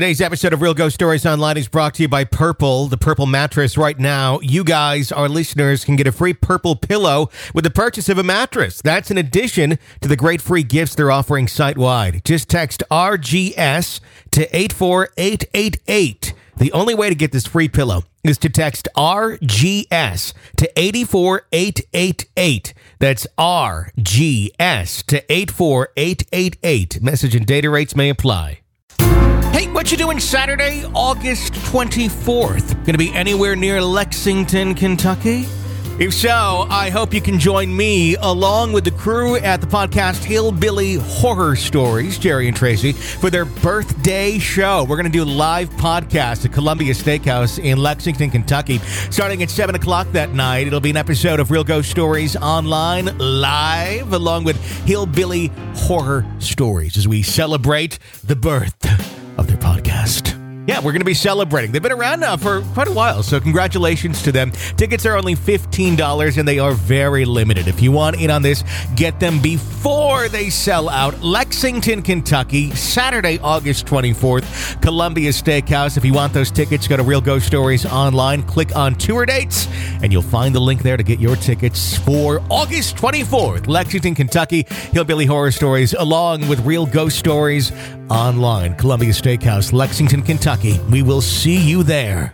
Today's episode of Real Ghost Stories Online is brought to you by Purple, the Purple mattress. Right now, you guys, our listeners, can get a free Purple pillow with the purchase of a mattress. That's in addition to the great free gifts they're offering site-wide. Just text RGS to 84888. The only way to get this free pillow is to text RGS to 84888. That's RGS to 84888. Message and data rates may apply. Hey, what you doing Saturday, August 24th? Going to be anywhere near Lexington, Kentucky? If so, I hope you can join me along with the crew at the podcast Hillbilly Horror Stories, Jerry and Tracy, for their birthday show. We're going to do a live podcast at Columbia Steakhouse in Lexington, Kentucky, starting at 7 o'clock that night. It'll be an episode of Real Ghost Stories Online live, along with Hillbilly Horror Stories, as we celebrate the birth of their podcast. Yeah, we're going to be celebrating. They've been around now for quite a while, so congratulations to them. Tickets are only $15, and they are very limited. If you want in on this, get them before they sell out. Lexington, Kentucky, Saturday, August 24th, Columbia Steakhouse. If you want those tickets, go to Real Ghost Stories Online, click on tour dates, and you'll find the link there to get your tickets for August 24th, Lexington, Kentucky, Hillbilly Horror Stories, along with Real Ghost Stories Online, Columbia Steakhouse, Lexington, Kentucky. We will see you there.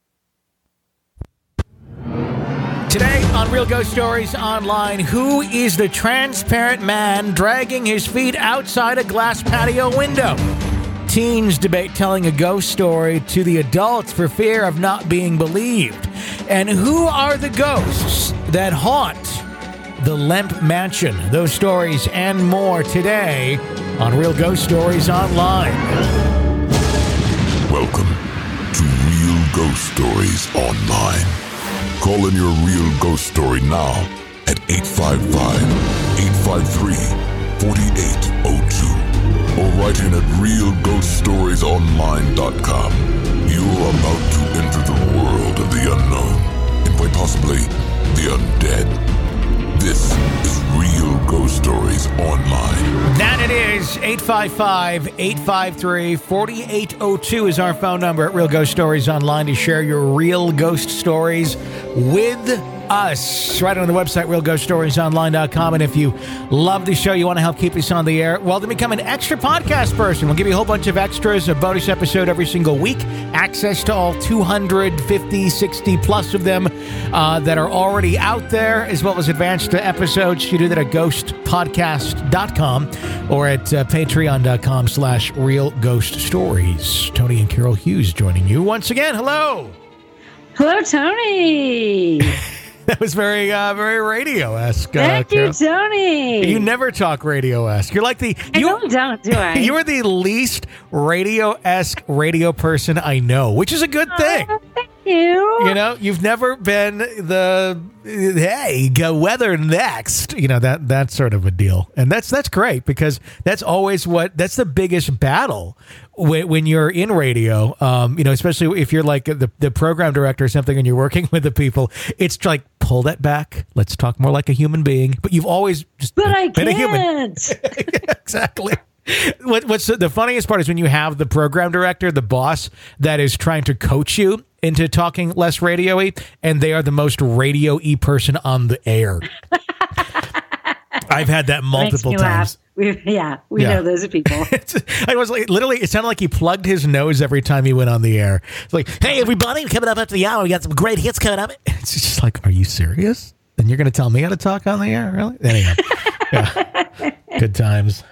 Today on Real Ghost Stories Online, who is the transparent man dragging his feet outside a glass patio window? Teens debate telling a ghost story to the adults for fear of not being believed. And who are the ghosts that haunt the Lemp Mansion? Those stories and more today on Real Ghost Stories Online. Welcome to Real Ghost Stories Online. Call in your real ghost story now at 855-853-4802 or write in at realghoststoriesonline.com. You are about to enter the world of the unknown and quite possibly the undead. This is Real Ghost Stories Online. That it is. 855-853-4802 is our phone number at Real Ghost Stories Online to share your real ghost stories with us. Right on the website, realghoststoriesonline.com. And if you love the show, you want to help keep us on the air, well, then become an extra podcast person. We'll give you a whole bunch of extras, a bonus episode every single week, access to all 250, 60 plus of them that are already out there, as well as advanced episodes. You do that at ghostpodcast.com or at patreon.com/realghoststories. Tony and Carol Hughes joining you once again. Hello. Hello, Tony. That was very radio-esque. Thank you, Tony. You never talk radio-esque. You're like the... don't, do I? You are the least radio-esque radio person I know, which is a good thing. Thank you. You know, you've never been the, hey, go weather next, you know, that sort of a deal. And that's great because that's always that's the biggest battle when you're in radio, you know, especially if you're like the program director or something and you're working with the people. It's like, pull that back. Let's talk more like a human being. But you've always just been a human. Exactly. What's the funniest part is when you have the program director, the boss, that is trying to coach you into talking less radio-y, and they are the most radio-y person on the air. I've had that multiple times. We know those people. I was like, literally, it sounded like he plugged his nose every time he went on the air. It's like, hey, everybody, coming up after the hour, we got some great hits coming up. It's just like, are you serious? Then you're going to tell me how to talk on the air? Really? Anyway, yeah. Good times.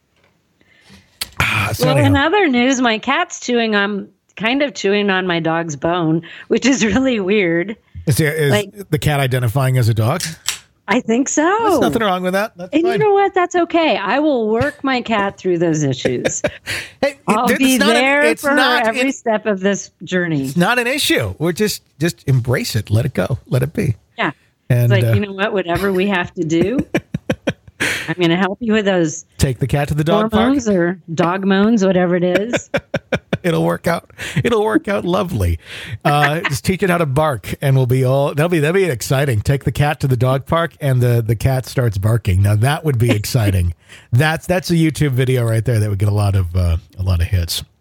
In other news, my cat's kind of chewing on my dog's bone, which is really weird. Is the cat identifying as a dog? I think so. There's nothing wrong with that. That's and fine. You know what? That's okay. I will work my cat through those issues. Hey, I'll be there for her every step of this journey. It's not an issue. We're just embrace it. Let it go. Let it be. Yeah. And, it's like, you know what? Whatever we have to do, I'm going to help you with those. Take the cat to the dog hormones park. Or dog moans, whatever it is. It'll work out. It'll work out lovely. Just teach it how to bark, and that'll be exciting. Take the cat to the dog park, and the cat starts barking. Now that would be exciting. That's a YouTube video right there that would get a lot of hits.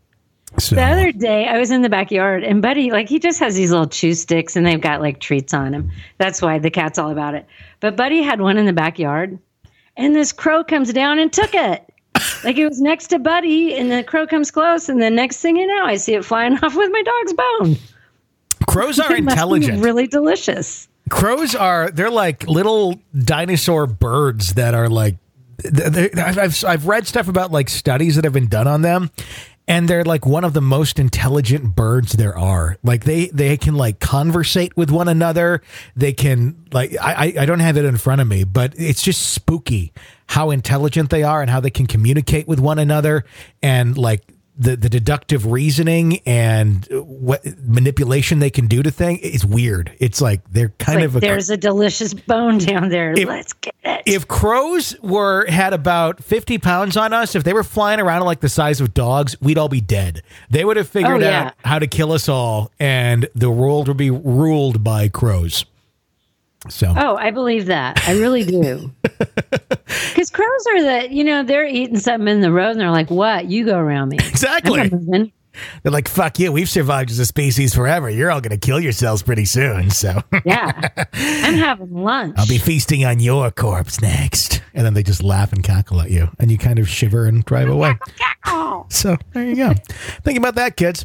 So. The other day, I was in the backyard, and Buddy, like, he just has these little chew sticks, and they've got, like, treats on him. That's why the cat's all about it. But Buddy had one in the backyard, and this crow comes down and took it. Like, it was next to Buddy, and the crow comes close, and the next thing you know, I see it flying off with my dog's bone. Crows are intelligent. Really delicious. Crows they're like little dinosaur birds that are like, I've read stuff about like studies that have been done on them. And they're like one of the most intelligent birds there are. Like they can like conversate with one another. They can like, I don't have it in front of me, but it's just spooky how intelligent they are and how they can communicate with one another. And like the deductive reasoning and what manipulation they can do to things is weird. It's like they're kind of there's a delicious bone down there. Let's get it. If crows had about 50 pounds on us, if they were flying around like the size of dogs, we'd all be dead. They would have figured out how to kill us all, and the world would be ruled by crows. So. Oh, I believe that. I really do. Because crows are they're eating something in the road and they're like, what? You go around me. Exactly. They're like, fuck you. We've survived as a species forever. You're all going to kill yourselves pretty soon. So yeah, I'm having lunch. I'll be feasting on your corpse next. And then they just laugh and cackle at you. And you kind of shiver and drive away. So there you go. Think about that, kids.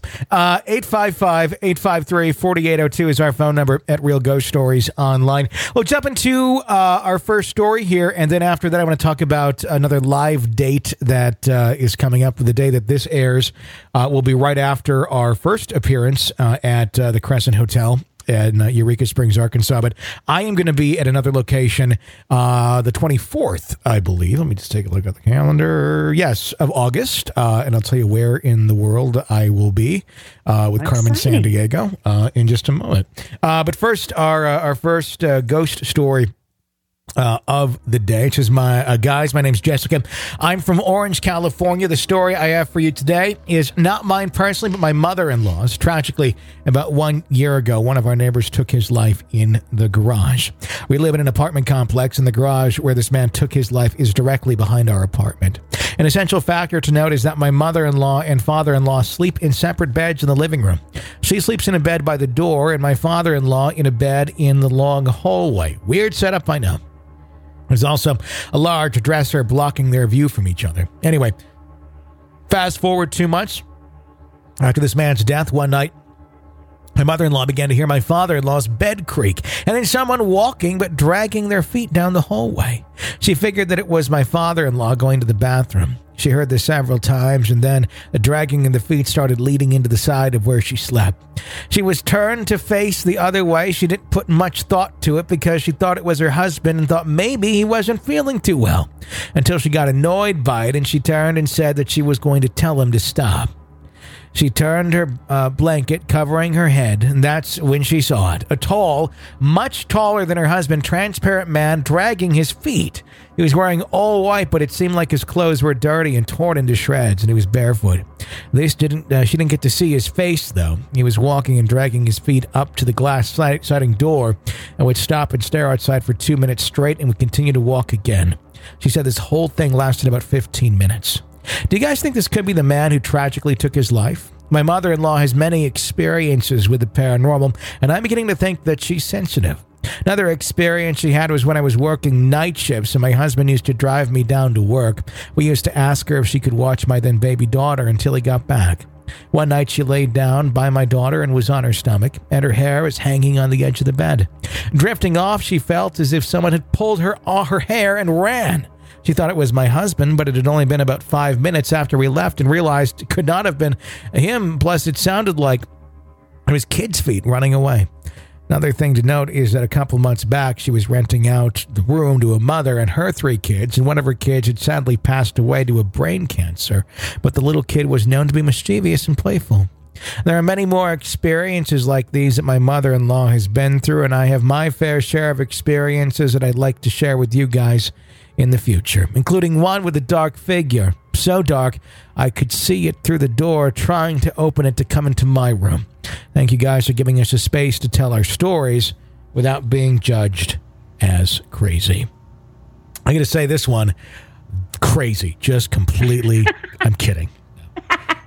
855-853-4802 is our phone number at Real Ghost Stories Online. We'll jump into our first story here. And then after that, I want to talk about another live date that is coming up. The day that this airs will be right after our first appearance at the Crescent Hotel in Eureka Springs, Arkansas. But I am going to be at another location the 24th, I believe. Let me just take a look at the calendar. Yes, of August. And I'll tell you where in the world I will be with Carmen Sandiego in just a moment. But first, our first ghost story of the day. It is guys, my name's Jessica. I'm from Orange, California. The story I have for you today is not mine personally, but my mother-in-law's. Tragically, about 1 year ago, one of our neighbors took his life in the garage. We live in an apartment complex, and the garage where this man took his life is directly behind our apartment. An essential factor to note is that my mother-in-law and father-in-law sleep in separate beds in the living room. She sleeps in a bed by the door, and my father-in-law in a bed in the long hallway. Weird setup, I know. There's also a large dresser blocking their view from each other. Anyway, fast forward 2 months. After this man's death one night, my mother-in-law began to hear my father-in-law's bed creak, and then someone walking but dragging their feet down the hallway. She figured that it was my father-in-law going to the bathroom. She heard this several times, and then the dragging of the feet started leading into the side of where she slept. She was turned to face the other way. She didn't put much thought to it because she thought it was her husband and thought maybe he wasn't feeling too well, until she got annoyed by it, and she turned and said that she was going to tell him to stop. She turned her blanket, covering her head, and that's when she saw it. A tall, much taller than her husband, transparent man dragging his feet. He was wearing all white, but it seemed like his clothes were dirty and torn into shreds, and he was barefoot. She didn't get to see his face, though. He was walking and dragging his feet up to the glass sliding door and would stop and stare outside for 2 minutes straight and would continue to walk again. She said this whole thing lasted about 15 minutes. Do you guys think this could be the man who tragically took his life? My mother-in-law has many experiences with the paranormal, and I'm beginning to think that she's sensitive. Another experience she had was when I was working night shifts and my husband used to drive me down to work. We used to ask her if she could watch my then baby daughter until he got back. One night she laid down by my daughter and was on her stomach, and her hair was hanging on the edge of the bed. Drifting off, she felt as if someone had pulled her hair and ran. She thought it was my husband, but it had only been about 5 minutes after we left and realized it could not have been him. Plus, it sounded like it was kids' feet running away. Another thing to note is that a couple months back, she was renting out the room to a mother and her 3 kids, and one of her kids had sadly passed away to a brain cancer, but the little kid was known to be mischievous and playful. There are many more experiences like these that my mother-in-law has been through, and I have my fair share of experiences that I'd like to share with you guys in the future, including one with a dark figure, so dark I could see it through the door trying to open it to come into my room. Thank you guys for giving us a space to tell our stories without being judged as crazy. I'm going to say this one, crazy, just completely, I'm kidding.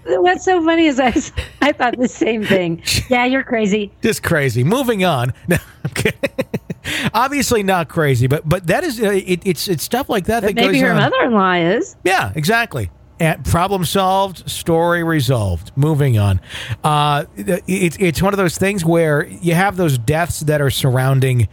What's so funny is I thought the same thing. Yeah, you're crazy. Just crazy. Moving on. No, I'm kidding. Obviously not crazy, but that is it's stuff like that But that maybe goes her on. mother-in-law is. Yeah, exactly. And problem solved, story resolved. Moving on. It's one of those things where you have those deaths that are surrounding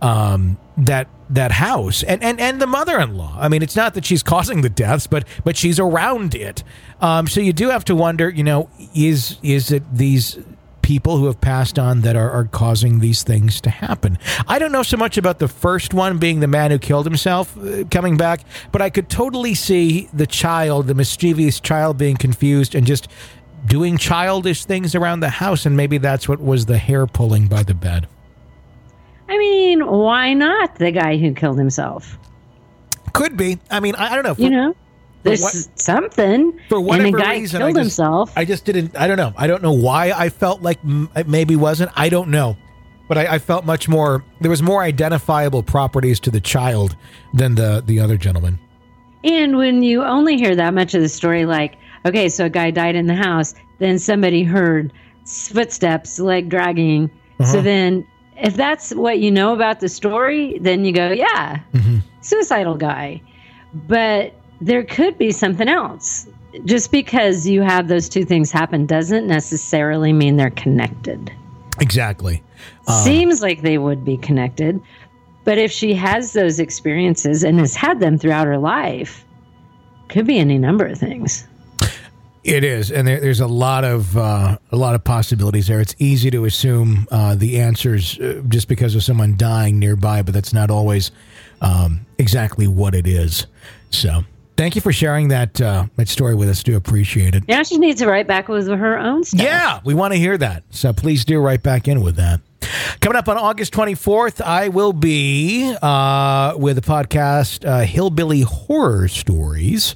that house and the mother-in-law. I mean, it's not that she's causing the deaths, but she's around it. So you do have to wonder, is it these people who have passed on that are causing these things to happen? I don't know so much about the first one being the man who killed himself coming back, but I could totally see the mischievous child being confused and just doing childish things around the house, and maybe that's what was the hair pulling by the bed. I mean, why not the guy who killed himself? Could be. I mean, I don't know. There's something. For whatever and the guy reason, killed himself. I just didn't. I don't know. I don't know why I felt like it maybe wasn't. I don't know. But I felt much more. There was more identifiable properties to the child than the other gentleman. And when you only hear that much of the story, like, okay, so a guy died in the house, then somebody heard footsteps, leg dragging. So then, if that's what you know about the story, then you go, yeah, suicidal guy. But there could be something else. Just because you have those two things happen doesn't necessarily mean they're connected. Exactly. Seems like they would be connected. But if she has those experiences and has had them throughout her life, could be any number of things. It is, and there's a lot of possibilities there. It's easy to assume the answers just because of someone dying nearby, but that's not always exactly what it is. So, thank you for sharing that story with us. Do appreciate it. Now she needs to write back with her own stuff. Yeah, we want to hear that. So please do write back in with that. Coming up on August 24th, I will be with the podcast Hillbilly Horror Stories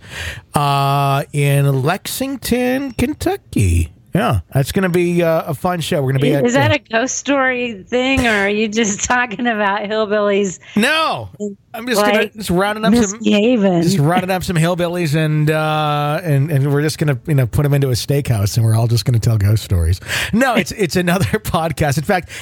in Lexington, Kentucky. Yeah, that's going to be a fun show. We're going to be Is that a ghost story thing, or are you just talking about hillbillies? No, I'm just like just rounding up some hillbillies, and we're just gonna put them into a steakhouse, and we're all just gonna tell ghost stories. No, it's another podcast. In fact,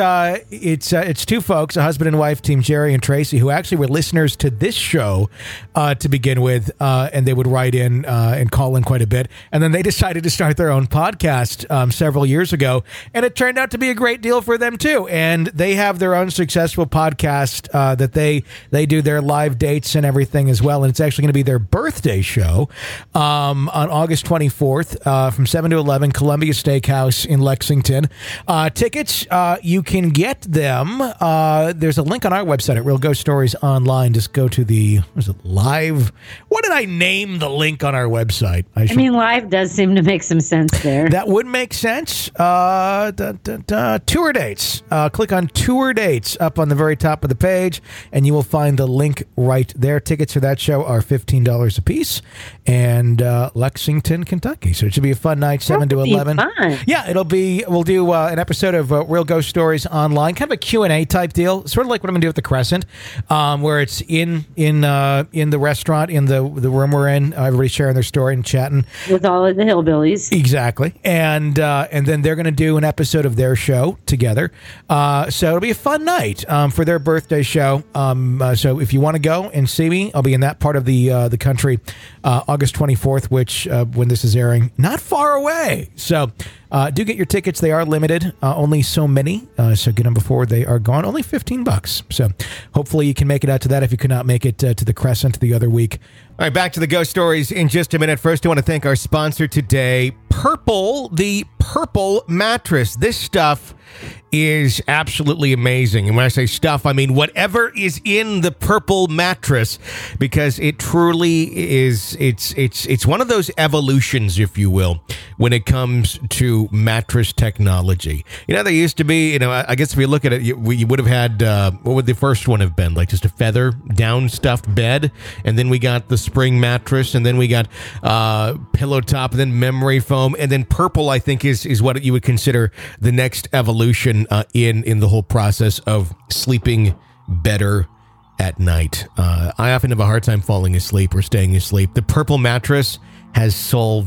it's two folks, a husband and wife, Team Jerry and Tracy, who actually were listeners to this show to begin with, and they would write in and call in quite a bit, and then they decided to start their own podcast several years ago, and it turned out to be a great deal for them too. And they have their own successful podcast that they do their live dates and everything as well. And it's actually going to be their birthday show on August 24th from 7 to 11, Columbia Steakhouse in Lexington. Tickets, you can get them. There's a link on our website at Real Ghost Stories Online. Just go to the live. What did I name the link on our website? I mean, live does seem to make some sense there. That would make sense. Tour dates. Click on tour dates up on the very top of the page, and you will find the link right there. Tickets for that show are $15 a piece, and Lexington, Kentucky. So it should be a fun night, 7 to 11. Fun. Yeah, we'll do an episode of Real Ghost Stories Online, kind of a Q&A type deal, sort of like what I'm going to do at the Crescent, where it's in the restaurant, in the room we're in, everybody sharing their story and chatting with all of the hillbillies. Exactly, and then they're going to do an episode of their show together. So it'll be a fun night for their birthday show. So if you want to go and see me, I'll be in that part of the country August 24th, which when this is airing, not far away. So do get your tickets. They are limited, only so many. So get them before they are gone. Only $15. So hopefully you can make it out to that if you could not make it to the Crescent the other week. All right, back to the ghost stories in just a minute. First, I want to thank our sponsor today, Purple, the Purple mattress. This stuff is absolutely amazing. And when I say stuff, I mean whatever is in the Purple mattress, because it truly is, it's one of those evolutions, if you will, when it comes to mattress technology. There used to be, I guess if you look at it, you would have had, what would the first one have been? Like just a feather down stuffed bed. And then we got the spring mattress, and then we got pillow top, and then memory foam. And then Purple, I think, is what you would consider the next evolution in the whole process of sleeping better at night. I often have a hard time falling asleep or staying asleep. The Purple mattress has solved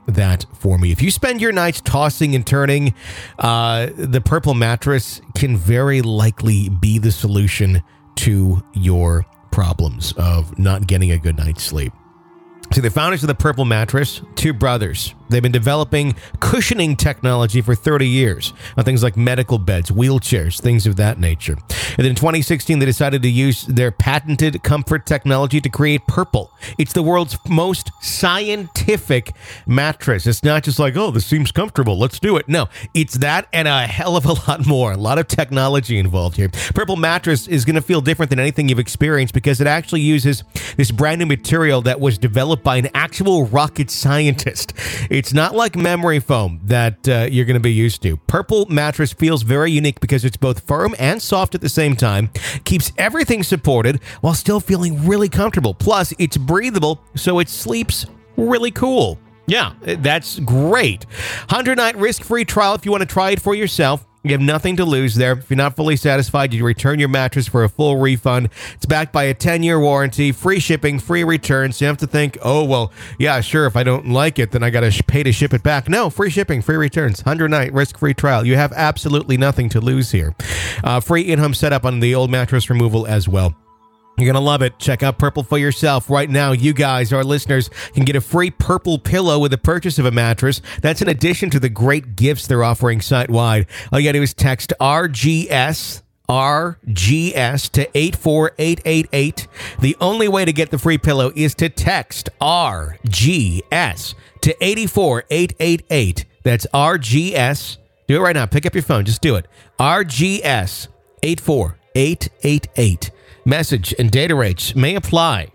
that for me. If you spend your nights tossing and turning, the Purple mattress can very likely be the solution to your problems of not getting a good night's sleep. See, the founders of the Purple mattress, two brothers. They've been developing cushioning technology for 30 years on things like medical beds, wheelchairs, things of that nature. And then in 2016, they decided to use their patented comfort technology to create Purple. It's the world's most scientific mattress. It's not just like, oh, this seems comfortable, let's do it. No, it's that and a hell of a lot more. A lot of technology involved here. Purple mattress is going to feel different than anything you've experienced because it actually uses this brand new material that was developed by an actual rocket scientist. It's not like memory foam that you're going to be used to. Purple mattress feels very unique because it's both firm and soft at the same time, keeps everything supported while still feeling really comfortable. Plus, it's breathable, so it sleeps really cool. Yeah, that's great. 100-night risk-free trial if you want to try it for yourself. You have nothing to lose there. If you're not fully satisfied, you return your mattress for a full refund. It's backed by a 10-year warranty, free shipping, free returns. You have to think, oh, well, yeah, sure, if I don't like it, then I got to pay to ship it back. No, free shipping, free returns, 100-night risk-free trial. You have absolutely nothing to lose here. Free in-home setup on the old mattress removal as well. You're going to love it. Check out Purple for yourself. Right now, you guys, our listeners, can get a free Purple pillow with the purchase of a mattress. That's in addition to the great gifts they're offering site-wide. All you got to do is text RGS to 84888. The only way to get the free pillow is to text RGS to 84888. That's RGS. Do it right now. Pick up your phone. Just do it. RGS 84888. Message and data rates may apply.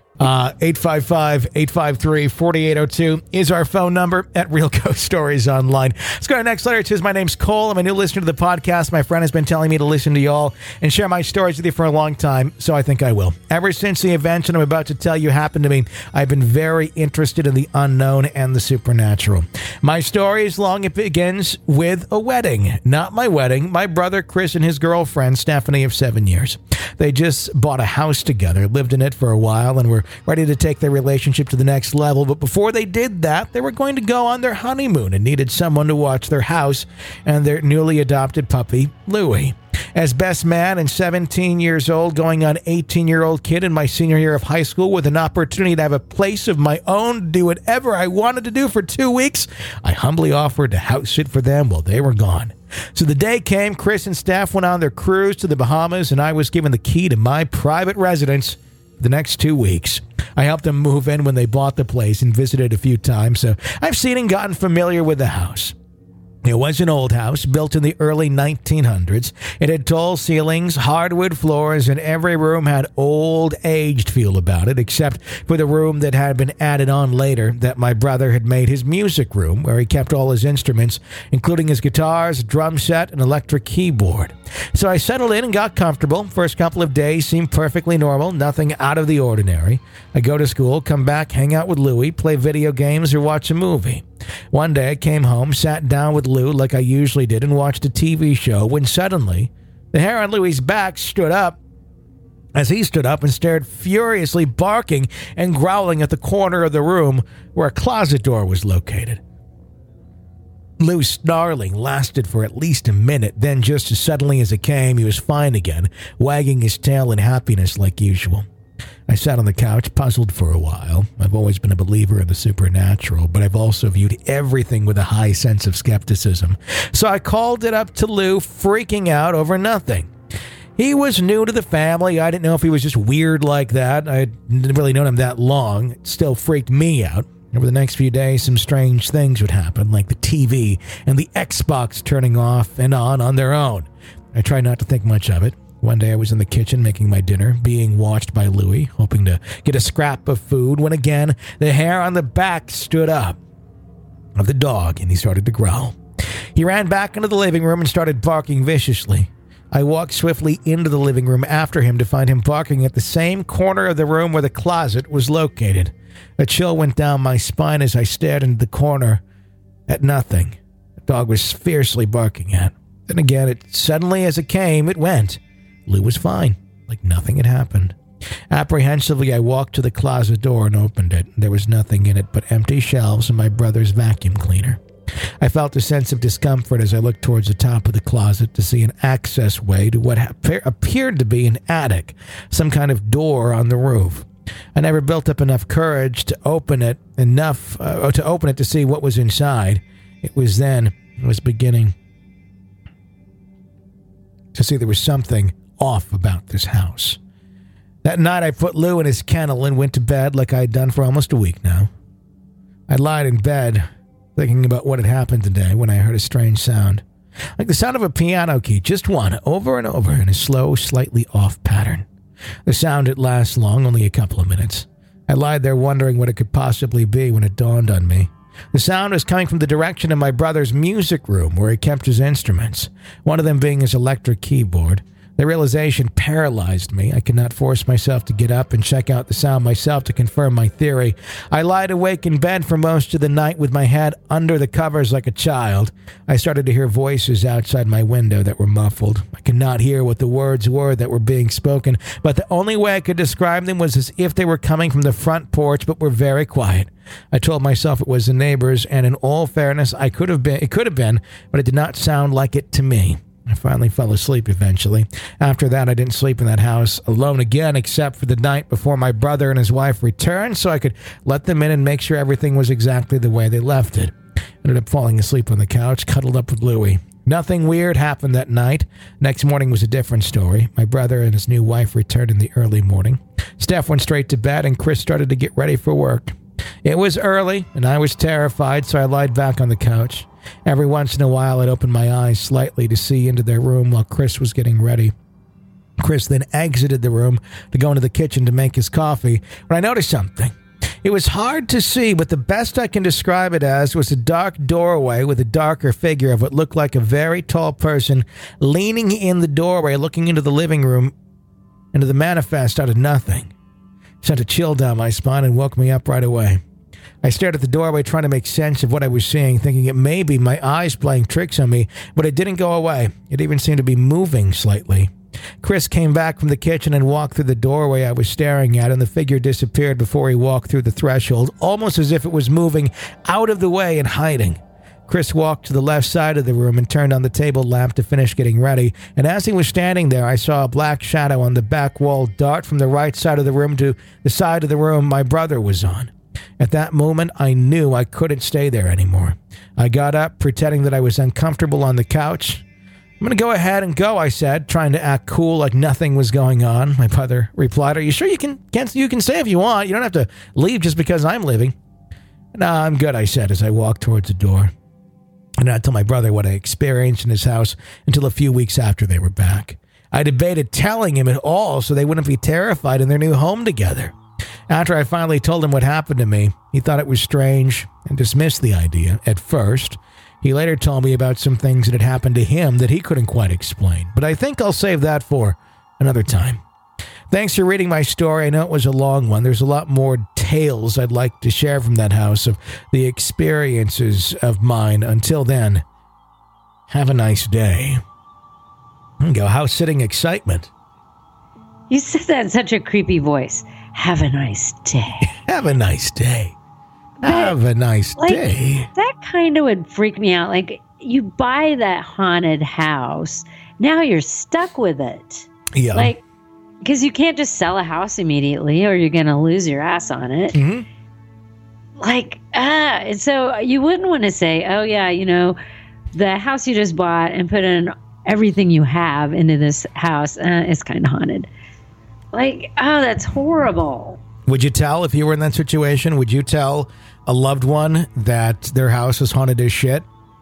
855-853-4802 is our phone number at Real Ghost Stories Online. Let's go to the next letter. It says, my name's Cole. I'm a new listener to the podcast. My friend has been telling me to listen to y'all and share my stories with you for a long time, so I think I will. Ever since the events that I'm about to tell you happened to me, I've been very interested in the unknown and the supernatural. My story is long. It begins with a wedding. Not my wedding. My brother Chris and his girlfriend Stephanie of 7 years. They just bought a house together, lived in it for a while, and were ready to take their relationship to the next level. But before they did that, they were going to go on their honeymoon and needed someone to watch their house and their newly adopted puppy, Louie. As best man and 17 years old, going on 18-year-old kid in my senior year of high school with an opportunity to have a place of my own, to do whatever I wanted to do for 2 weeks, I humbly offered to house sit for them while they were gone. So the day came, Chris and Steph went on their cruise to the Bahamas, and I was given the key to my private residence for the next 2 weeks. I helped them move in when they bought the place and visited a few times, so I've seen and gotten familiar with the house. It was an old house built in the early 1900s. It had tall ceilings, hardwood floors, and every room had old-aged feel about it, except for the room that had been added on later that my brother had made his music room, where he kept all his instruments, including his guitars, drum set, and electric keyboard. So I settled in and got comfortable. First couple of days seemed perfectly normal, nothing out of the ordinary. I go to school, come back, hang out with Louie, play video games, or watch a movie. One day I came home, sat down with Lou like I usually did, and watched a TV show when suddenly the hair on Louie's back stood up as he stood up and stared furiously, barking and growling at the corner of the room where a closet door was located. Lou's snarling lasted for at least a minute, then just as suddenly as it came, he was fine again, wagging his tail in happiness like usual. I sat on the couch, puzzled for a while. I've always been a believer in the supernatural, but I've also viewed everything with a high sense of skepticism. So I called it up to Lou, freaking out over nothing. He was new to the family. I didn't know if he was just weird like that. I didn't really known him that long. It still freaked me out. Over the next few days, some strange things would happen, like the TV and the Xbox turning off and on their own. I tried not to think much of it. One day I was in the kitchen making my dinner, being watched by Louie, hoping to get a scrap of food, when again the hair on the back stood up of the dog and he started to growl. He ran back into the living room and started barking viciously. I walked swiftly into the living room after him to find him barking at the same corner of the room where the closet was located. A chill went down my spine as I stared into the corner at nothing the dog was fiercely barking at. Then again, suddenly as it came, it went. Lou was fine, like nothing had happened. Apprehensively, I walked to the closet door and opened it. There was nothing in it but empty shelves and my brother's vacuum cleaner. I felt a sense of discomfort as I looked towards the top of the closet to see an access way to what appeared to be an attic, some kind of door on the roof. I never built up enough courage to open it to see what was inside. It was then I was beginning to see there was something off about this house. That night I put Lou in his kennel and went to bed like I had done for almost a week now. I lied in bed thinking about what had happened today when I heard a strange sound. Like the sound of a piano key, just one, over and over in a slow, slightly off pattern. The sound didn't last long, only a couple of minutes. I lied there wondering what it could possibly be when it dawned on me. The sound was coming from the direction of my brother's music room where he kept his instruments, one of them being his electric keyboard. The realization paralyzed me. I could not force myself to get up and check out the sound myself to confirm my theory. I lied awake in bed for most of the night with my head under the covers like a child. I started to hear voices outside my window that were muffled. I could not hear what the words were that were being spoken, but the only way I could describe them was as if they were coming from the front porch but were very quiet. I told myself it was the neighbors, and in all fairness, it could have been, but it did not sound like it to me. I finally fell asleep eventually. After that, I didn't sleep in that house alone again, except for the night before my brother and his wife returned, so I could let them in and make sure everything was exactly the way they left it. Ended up falling asleep on the couch, cuddled up with Louie. Nothing weird happened that night. Next morning was a different story. My brother and his new wife returned in the early morning. Steph went straight to bed, and Chris started to get ready for work. It was early, and I was terrified, so I lied back on the couch. Every once in a while, I'd open my eyes slightly to see into their room while Chris was getting ready. Chris then exited the room to go into the kitchen to make his coffee, when I noticed something. It was hard to see, but the best I can describe it as was a dark doorway with a darker figure of what looked like a very tall person leaning in the doorway, looking into the living room, into the manifest out of nothing. It sent a chill down my spine and woke me up right away. I stared at the doorway trying to make sense of what I was seeing, thinking it may be my eyes playing tricks on me, but it didn't go away. It even seemed to be moving slightly. Chris came back from the kitchen and walked through the doorway I was staring at, and the figure disappeared before he walked through the threshold, almost as if it was moving out of the way and hiding. Chris walked to the left side of the room and turned on the table lamp to finish getting ready, and as he was standing there, I saw a black shadow on the back wall dart from the right side of the room to the side of the room my brother was on. At that moment, I knew I couldn't stay there anymore. I got up, pretending that I was uncomfortable on the couch. "I'm going to go ahead and go," I said, trying to act cool like nothing was going on. My brother replied, "Are you sure you can stay if you want? You don't have to leave just because I'm leaving." "No, I'm good," I said as I walked towards the door. I did not tell my brother what I experienced in his house until a few weeks after they were back. I debated telling him it all so they wouldn't be terrified in their new home together. After I finally told him what happened to me, he thought it was strange and dismissed the idea at first. He later told me about some things that had happened to him that he couldn't quite explain, but I think I'll save that for another time. Thanks for reading my story. I know it was a long one. There's a lot more tales I'd like to share from that house of the experiences of mine. Until then, have a nice day. There you go. House-sitting excitement. You said that in such a creepy voice. Have a nice day. Have a nice day. Have a nice day. That kind of would freak me out. Like, you buy that haunted house, now you're stuck with it. Yeah. Like, because you can't just sell a house immediately or you're going to lose your ass on it. Mm-hmm. Like, and so you wouldn't want to say, oh, yeah, you know, the house you just bought and put in everything you have into this house is kind of haunted. Like, oh, that's horrible. Would you tell, if you were in that situation, would you tell a loved one that their house is haunted as shit?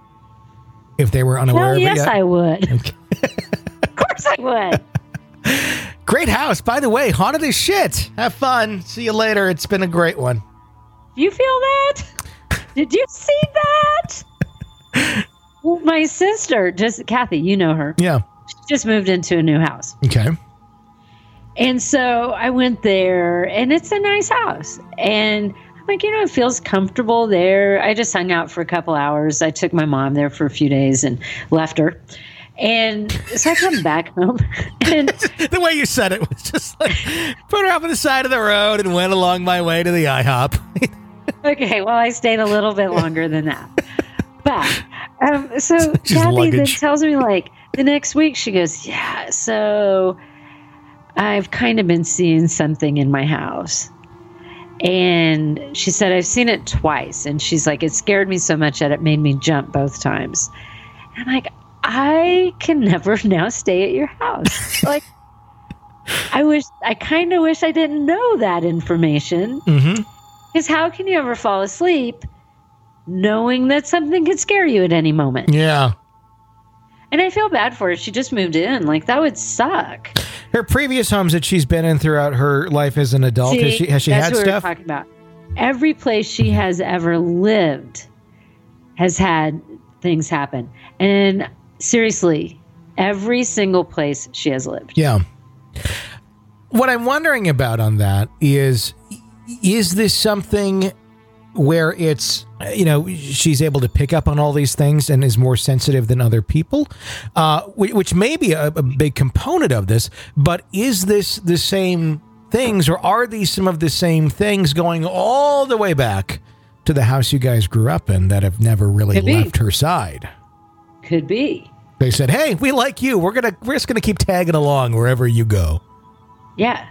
If they were unaware of it? Yes, I would. Okay. Of course I would. Great house. By the way, haunted as shit. Have fun. See you later. It's been a great one. You feel that? Did you see that? Well, my sister, Kathy, you know her. Yeah. She just moved into a new house. Okay. And so I went there, and it's a nice house. And I'm like, you know, it feels comfortable there. I just hung out for a couple hours. I took my mom there for a few days and left her. And so I come back home. And the way you said it was just like, put her up on the side of the road and went along my way to the IHOP. okay, well, I stayed a little bit longer than that. But so Kathy then tells me, like, the next week, she goes, yeah, so I've kind of been seeing something in my house. And she said, I've seen it twice. And she's like, it scared me so much that it made me jump both times. And I'm like, I can never now stay at your house. Like, I kind of wish I didn't know that information. Because how can you ever fall asleep knowing that something could scare you at any moment? Yeah. And I feel bad for her. She just moved in. Like, that would suck. Her previous homes that she's been in throughout her life as an adult, has she that's had what stuff? We're talking about. Every place she has ever lived has had things happen. And seriously, every single place she has lived. Yeah. What I'm wondering about on that is this something where it's, she's able to pick up on all these things and is more sensitive than other people, which may be a big component of this, but is this the same things, or are these some of the same things going all the way back to the house you guys grew up in that have never really left her side? Could be. They said, hey, we like you. We're just gonna keep tagging along wherever you go. Yeah.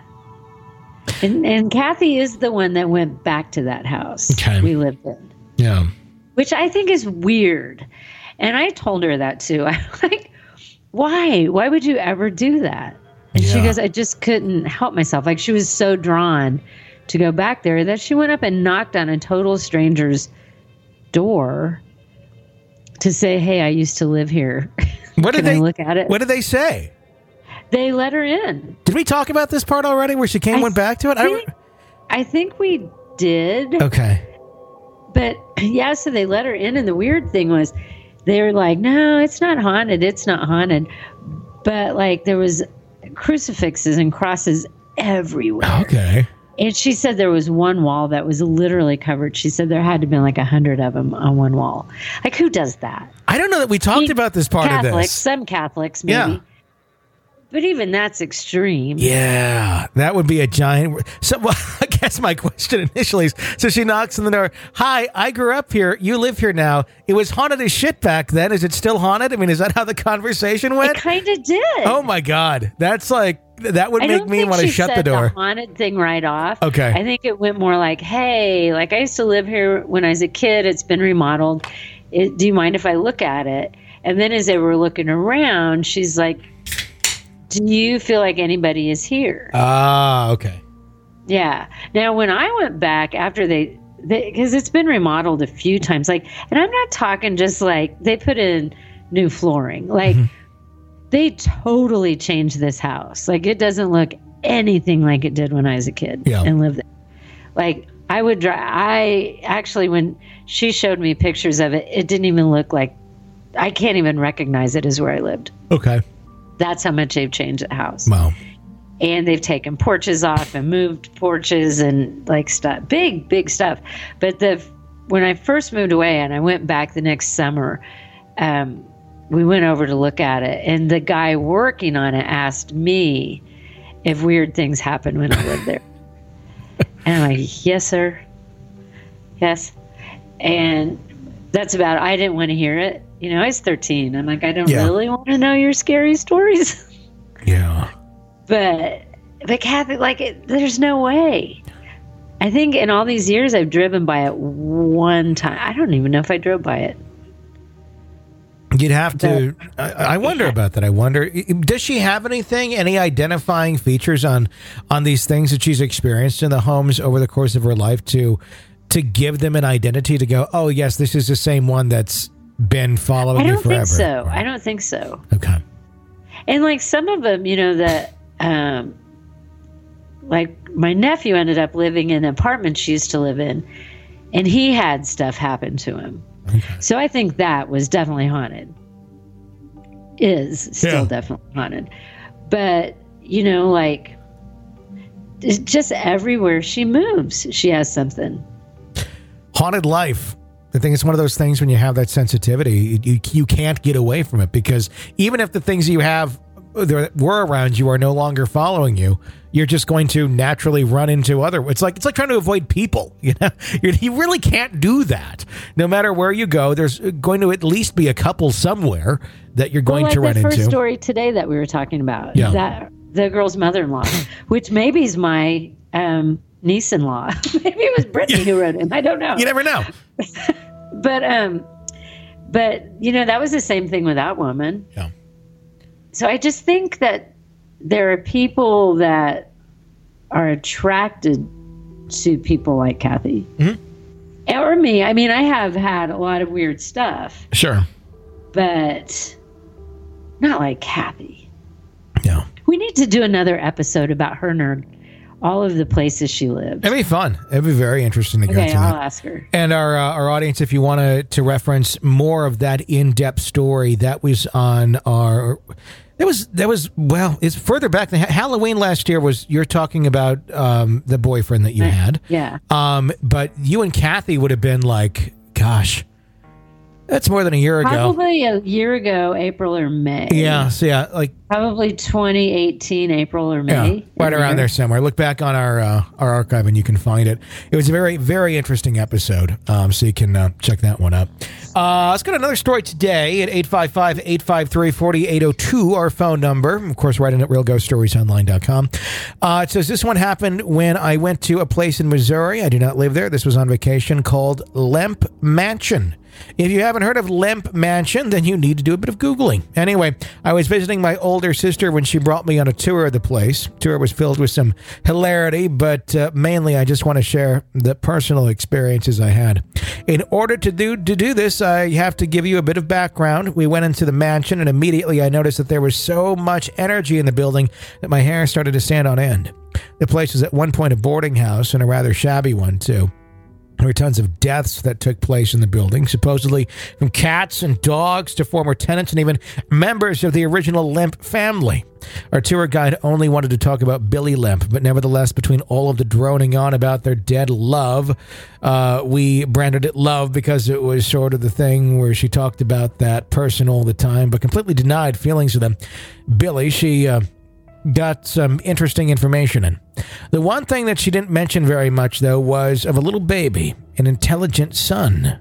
And Kathy is the one that went back to that house we lived in. Yeah. Which I think is weird. And I told her that too. I'm like, why? Why would you ever do that? And she goes, I just couldn't help myself. Like, she was so drawn to go back there that she went up and knocked on a total stranger's door to say, hey, I used to live here. What did I look at it? What did they say? They let her in. Did we talk about this part already where she went back to it? I think we did. Okay. But yeah, so they let her in. And the weird thing was they were like, no, it's not haunted. It's not haunted. But like there was crucifixes and crosses everywhere. Okay. And she said there was one wall that was literally covered. She said there had to be like 100 of them on one wall. Like, who does that? I don't know that we talked about this part of this. Some Catholics, maybe. Yeah. But even that's extreme. Yeah, that would be a giant. So, well, I guess my question initially is, so she knocks on the door. Hi, I grew up here. You live here now. It was haunted as shit back then. Is it still haunted? I mean, is that how the conversation went? It kind of did. Oh my God. That's like, that would make me want to shut the door. The haunted thing right off. Okay. I think it went more like, hey, like I used to live here when I was a kid. It's been remodeled. Do you mind if I look at it? And then as they were looking around, she's like, do you feel like anybody is here? Ah, okay. Yeah. Now, when I went back after they because it's been remodeled a few times, like, and I'm not talking just like they put in new flooring, like they totally changed this house. Like, it doesn't look anything like it did when I was a kid and lived there. Like, I actually, when she showed me pictures of it, it didn't even look like, I can't even recognize it as where I lived. Okay. That's how much they've changed the house. Wow. And they've taken porches off and moved porches and like stuff, big stuff. But when I first moved away and I went back the next summer, we went over to look at it, and the guy working on it asked me if weird things happened when I lived there. And I'm like, yes, sir. Yes. And that's about it. I didn't want to hear it. I was 13. I'm like, I don't really want to know your scary stories. Yeah. But Kathy, like, there's no way. I think in all these years I've driven by it one time. I don't even know if I drove by it. You'd have to. I wonder about that. I wonder, does she have any identifying features on these things that she's experienced in the homes over the course of her life to give them an identity to go, oh yes, this is the same one that's been following you forever? I don't think so. Okay. And like some of them, that like my nephew ended up living in an apartment she used to live in, and he had stuff happen to him. Okay. So I think that was definitely haunted. Is still definitely haunted. But, like, just everywhere she moves, she has something. Haunted life I think it's one of those things when you have that sensitivity, you can't get away from it, because even if the things you have that were around you are no longer following you, you're just going to naturally run into other. It's like trying to avoid people. You know, you really can't do that. No matter where you go, there's going to at least be a couple somewhere that you're going to run into. The first story today that we were talking about, Yeah. that the girl's mother-in-law, which maybe is my niece-in-law. Maybe it was Brittany who wrote it. I don't know. You never know. But you know, that was the same thing with that woman. Yeah. So I just think that there are people that are attracted to people like Kathy. Mm-hmm. Or me. I mean, I have had a lot of weird stuff, Sure. but not like Kathy. Yeah. We need to do another episode about her and all of the places she lived. It'd be fun. It'd be very interesting to go Okay, through I'll that. ask her. And our audience, if you want to reference more of that in-depth story, that was on our. That was well, it's further back than Halloween last year. You're talking about the boyfriend that you had. Yeah. But you and Kathy would have been like, gosh, that's more than a year ago. Probably a year ago, April or May. Yeah. So yeah, like Probably 2018, April or May. yeah, right around there somewhere. Look back on our archive and you can find it. It was a very, very interesting episode, so you can check that one up. Let's get another story today at 855-853-4802, our phone number. Of course, right in at realghoststoriesonline.com. It says, this one happened when I went to a place in Missouri. I do not live there. This was on vacation, called Lemp Mansion. If you haven't heard of Lemp Mansion, then you need to do a bit of Googling. Anyway, I was visiting my older sister when she brought me on a tour of the place. The tour was filled with some hilarity, but mainly I just want to share the personal experiences I had. In order to do this, I have to give you a bit of background. We went into the mansion, and immediately I noticed that there was so much energy in the building that my hair started to stand on end. The place was at one point a boarding house, and a rather shabby one, too. There were tons of deaths that took place in the building, supposedly from cats and dogs to former tenants and even members of the original Lemp family. Our tour guide only wanted to talk about Billy Lemp, but nevertheless, between all of the droning on about their dead love, we branded it love because it was sort of the thing where she talked about that person all the time, but completely denied feelings of them. Billy, she got some interesting information in. The one thing that she didn't mention very much, though, was of a little baby, an illegitimate son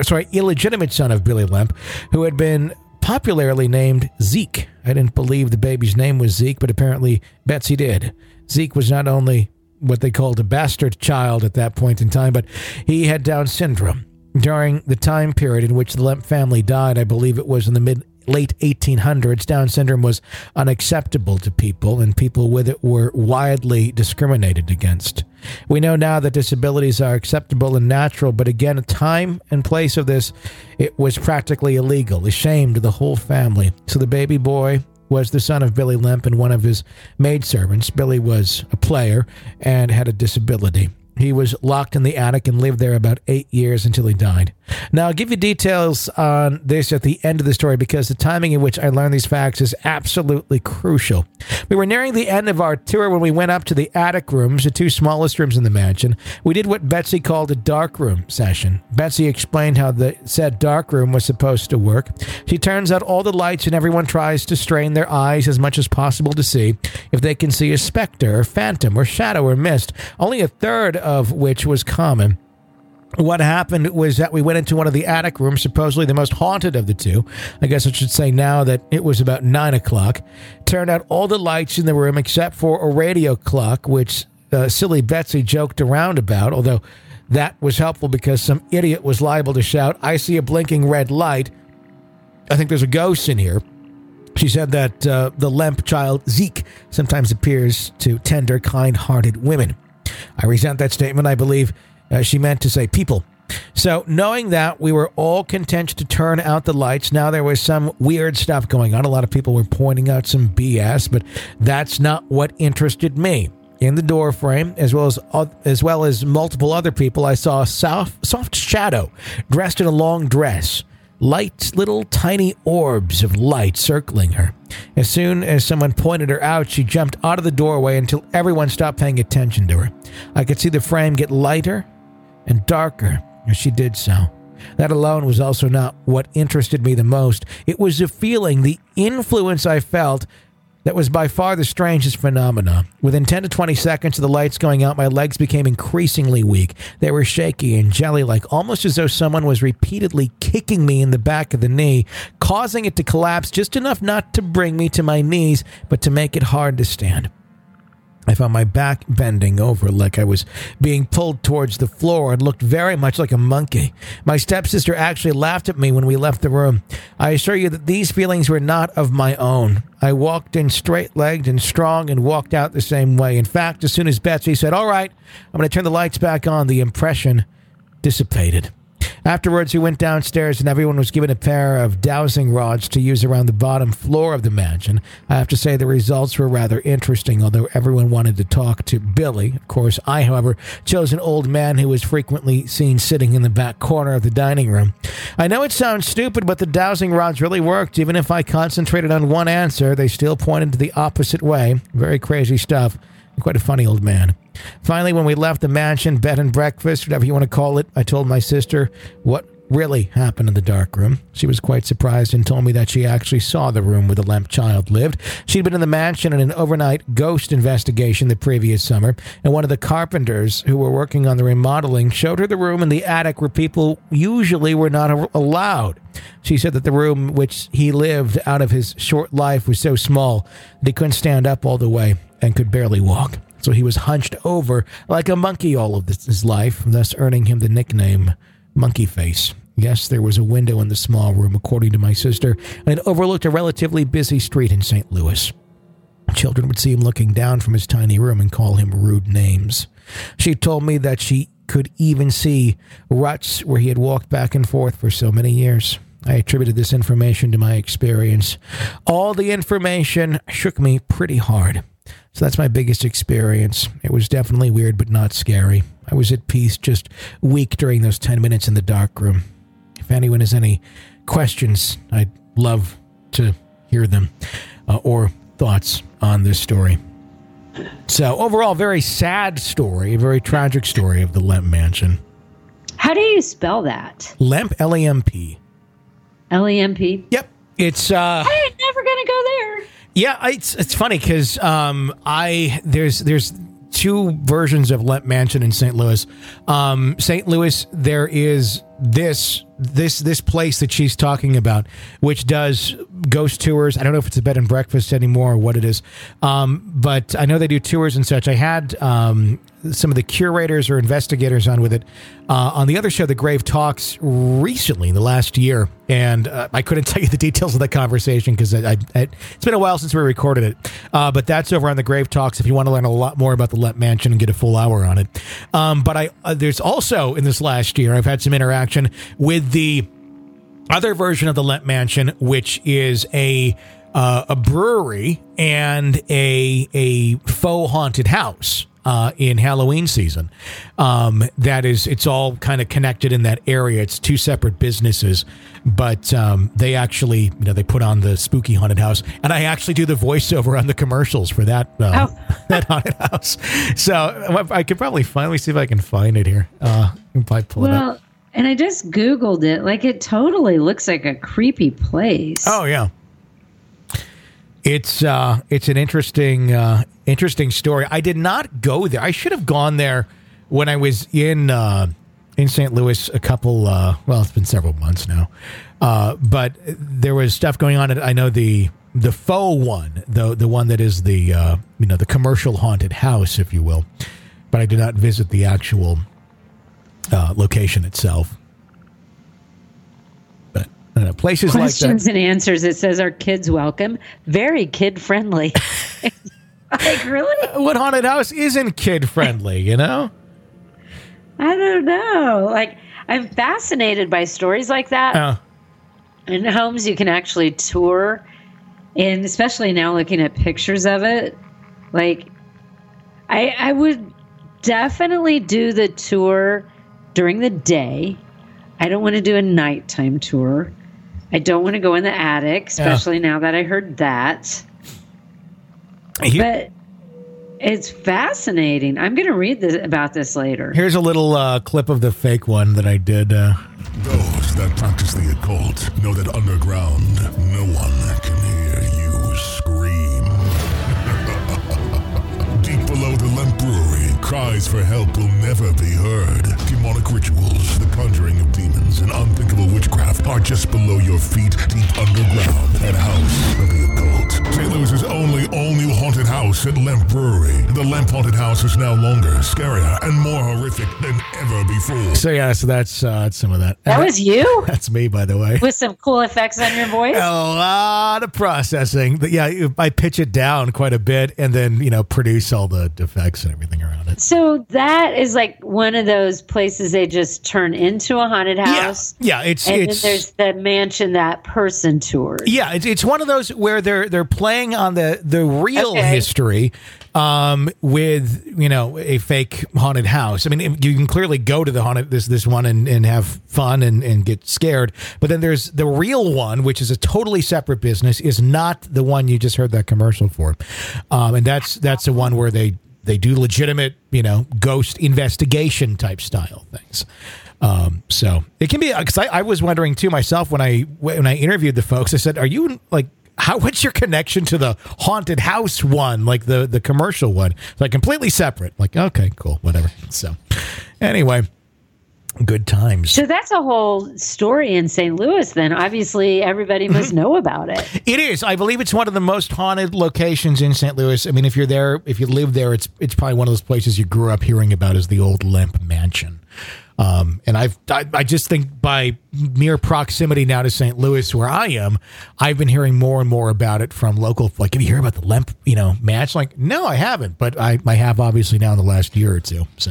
of Billy Lemp, who had been popularly named Zeke. I didn't believe the baby's name was Zeke, but apparently Betsy did. Zeke was not only what they called a bastard child at that point in time, but he had Down syndrome. During the time period in which the Lemp family died, I believe it was in the late 1800s, Down syndrome was unacceptable to people, and people with it were widely discriminated against. We know now that disabilities are acceptable and natural, but again, at time and place of this, it was practically illegal. It shamed the whole family. So the baby boy was the son of Billy Lemp and one of his maidservants. Billy was a player and had a disability. He was locked in the attic and lived there about 8 years until he died. Now, I'll give you details on this at the end of the story because the timing in which I learned these facts is absolutely crucial. We were nearing the end of our tour when we went up to the attic rooms, the two smallest rooms in the mansion. We did what Betsy called a dark room session. Betsy explained how the said dark room was supposed to work. She turns out all the lights and everyone tries to strain their eyes as much as possible to see if they can see a specter or phantom or shadow or mist, only a third of which was common. What happened was that we went into one of the attic rooms, supposedly the most haunted of the two. I guess I should say now that it was about 9 o'clock. Turned out all the lights in the room except for a radio clock, which silly Betsy joked around about, although that was helpful because some idiot was liable to shout, "I see a blinking red light. I think there's a ghost in here." She said that the Lemp child, Zeke, sometimes appears to tender, kind-hearted women. I resent that statement. I believe she meant to say people. So knowing that, we were all content to turn out the lights. Now there was some weird stuff going on. A lot of people were pointing out some BS, but that's not what interested me. In the door frame, as well as multiple other people, I saw a soft shadow dressed in a long dress. Light, little tiny orbs of light circling her. As soon as someone pointed her out, she jumped out of the doorway until everyone stopped paying attention to her. I could see the frame get lighter and darker as she did so. That alone was also not what interested me the most. It was the feeling, the influence I felt that was by far the strangest phenomena. Within 10 to 20 seconds of the lights going out, my legs became increasingly weak. They were shaky and jelly-like, almost as though someone was repeatedly kicking me in the back of the knee, causing it to collapse just enough not to bring me to my knees, but to make it hard to stand. I found my back bending over like I was being pulled towards the floor and looked very much like a monkey. My stepsister actually laughed at me when we left the room. I assure you that these feelings were not of my own. I walked in straight-legged and strong and walked out the same way. In fact, as soon as Betsy said, "All right, I'm going to turn the lights back on," the impression dissipated. Afterwards, we went downstairs and everyone was given a pair of dowsing rods to use around the bottom floor of the mansion. I have to say the results were rather interesting, although everyone wanted to talk to Billy. Of course, I, however, chose an old man who was frequently seen sitting in the back corner of the dining room. I know it sounds stupid, but the dowsing rods really worked. Even if I concentrated on one answer, they still pointed to the opposite way. Very crazy stuff. Quite a funny old man. Finally, when we left the mansion, bed and breakfast, whatever you want to call it, I told my sister what really happened in the dark room. She was quite surprised and told me that she actually saw the room where the lamp child lived. She'd been in the mansion in an overnight ghost investigation the previous summer, and one of the carpenters who were working on the remodeling showed her the room in the attic where people usually were not allowed. She said that the room which he lived out of his short life was so small that he couldn't stand up all the way and could barely walk. So he was hunched over like a monkey all of his life, thus earning him the nickname Monkey Face. Yes, there was a window in the small room, according to my sister, and it overlooked a relatively busy street in St. Louis. Children would see him looking down from his tiny room and call him rude names. She told me that she could even see ruts where he had walked back and forth for so many years. I attributed this information to my experience. All the information shook me pretty hard. So that's my biggest experience. It was definitely weird, but not scary. I was at peace, just weak during those 10 minutes in the dark room. If anyone has any questions, I'd love to hear them or thoughts on this story. So overall, very sad story, a very tragic story of the Lemp Mansion. How do you spell that? Lemp, L-E-M-P. L-E-M-P? Yep. It's I ain't never going to go there. Yeah, it's funny because there's two versions of Lemp Mansion in St. Louis. St. Louis, there is this place that she's talking about, which does ghost tours. I don't know if it's a bed and breakfast anymore or what it is, but I know they do tours and such. I had some of the curators or investigators on with it on the other show, The Grave Talks, recently in the last year, and I couldn't tell you the details of that conversation because it's been a while since we recorded it, but that's over on The Grave Talks if you want to learn a lot more about the Lemp Mansion and get a full hour on it. But there's also, in this last year, I've had some interaction with the other version of the Lemp Mansion, which is a brewery and a faux haunted house in Halloween season. It's all kind of connected in that area. It's two separate businesses, but they actually, they put on the spooky haunted house, and I actually do the voiceover on the commercials for that that haunted house. So I could probably finally see if I can find it here. If I pull it up. And I just Googled it. Like, it totally looks like a creepy place. Oh, yeah. It's an interesting story. I did not go there. I should have gone there when I was in St. Louis a couple, it's been several months now. But there was stuff going on. I know the faux one, the one that is the commercial haunted house, if you will. But I did not visit the actual location itself. But places like that. Questions and answers. It says, "Are kids welcome? Very kid friendly." Like, really? What haunted house isn't kid friendly? I don't know. Like, I'm fascinated by stories like that. In homes you can actually tour, and especially now looking at pictures of it, like, I would definitely do the tour during the day. I don't want to do a nighttime tour. I don't want to go in the attic, especially now that I heard that. But it's fascinating. I'm going to read about this later. Here's a little clip of the fake one that I did Those that practice the occult know that underground, no one can hear you scream. Deep below the Lemp Brewery, cries for help will never be heard. Demonic rituals, the conjuring of demons, and unthinkable witchcraft are just below your feet, deep underground at House of the Occult. St. Louis's only all-new haunted house at Lemp Brewery. The Lemp Haunted House is now longer, scarier, and more horrific than ever before. So that's some of that. That was you? That's me, by the way. With some cool effects on your voice? A lot of processing. But yeah, I pitch it down quite a bit and then, produce all the effects and everything around it. So that is like one of those places they just turn into a haunted house. Yeah, it's then there's the mansion that person tours. Yeah, it's one of those where they're playing on the real history with a fake haunted house. I mean, you can clearly go to the haunted this one and have fun and get scared, but then there's the real one, which is a totally separate business, is not the one you just heard that commercial for, and that's the one where they do legitimate ghost investigation type style things. So it can be, because I was wondering too myself when I interviewed the folks. I said, "Are you like?" What's your connection to the haunted house one, like the commercial one? It's like completely separate. Like, okay, cool, whatever. So anyway, good times. So that's a whole story in St. Louis then. Obviously, everybody must know about it. It is. I believe it's one of the most haunted locations in St. Louis. I mean, if you're there, if you live there, it's probably one of those places you grew up hearing about as the old Lemp Mansion. And I just think by mere proximity now to St. Louis, where I am, I've been hearing more and more about it from local. Like, have you heard about the Lemp, mansion? Like, no, I haven't, but I have obviously now in the last year or two. So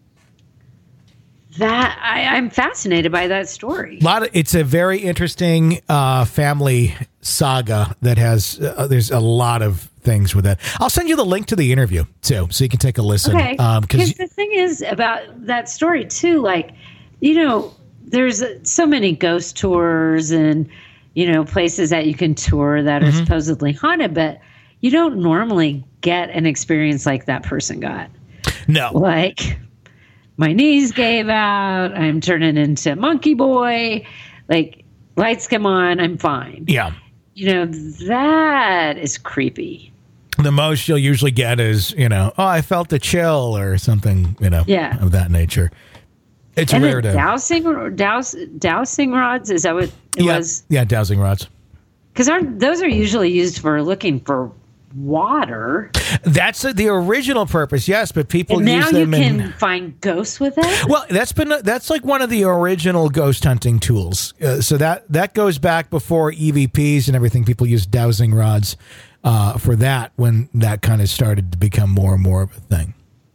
that I'm fascinated by that story. It's a very interesting family saga that has. There's a lot of things with that. I'll send you the link to the interview too, so you can take a listen. Okay. Because the thing is about that story too, like, there's so many ghost tours and places that you can tour that are supposedly haunted, but you don't normally get an experience like that person got. No, like my knees gave out. I'm turning into Monkey Boy. Like, lights come on. I'm fine. Yeah. That is creepy. The most you'll usually get is, I felt a chill or something, of that nature. It's rare to dowsing rods. Is that what it was? Yeah, dowsing rods. Because those are usually used for looking for water. That's the original purpose, yes, but people and use them. Now you can find ghosts with it. Well, that's like one of the original ghost hunting tools. So that goes back before EVPs and everything. People used dowsing rods for that when that kind of started to become more and more of a thing.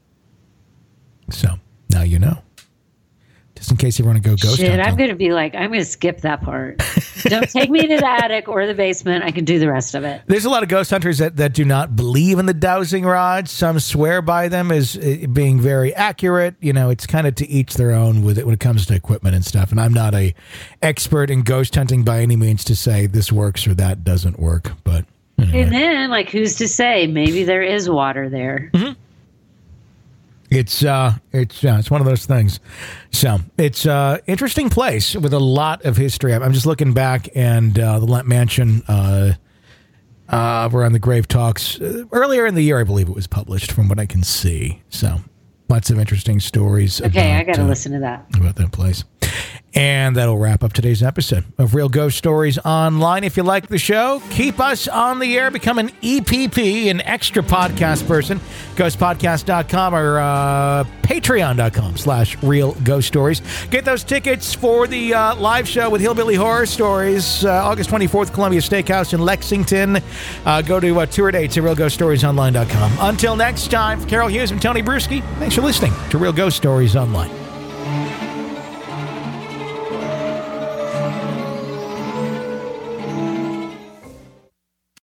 So now you know. Just in case you want to go ghost hunting. I'm going to be like, I'm going to skip that part. Don't take me to the attic or the basement. I can do the rest of it. There's a lot of ghost hunters that do not believe in the dowsing rods. Some swear by them as being very accurate. It's kind of to each their own with it when it comes to equipment and stuff. And I'm not a expert in ghost hunting by any means to say this works or that doesn't work. But anyway. And then, who's to say? Maybe there is water there. Mm-hmm. It's one of those things. So it's interesting place with a lot of history. I'm just looking back, and the Lemp Mansion. We're on the Grave Talks earlier in the year, I believe it was published, from what I can see. So lots of interesting stories. Okay, I got to listen to that about that place. And that'll wrap up today's episode of Real Ghost Stories Online. If you like the show, keep us on the air. Become an EPP, an extra podcast person. Ghostpodcast.com or patreon.com/Real Ghost Stories. Get those tickets for the live show with Hillbilly Horror Stories, August 24th, Columbia Steakhouse in Lexington. Go to tour dates at realghoststoriesonline.com. Until next time, for Carol Hughes and Tony Bruschi, thanks for listening to Real Ghost Stories Online.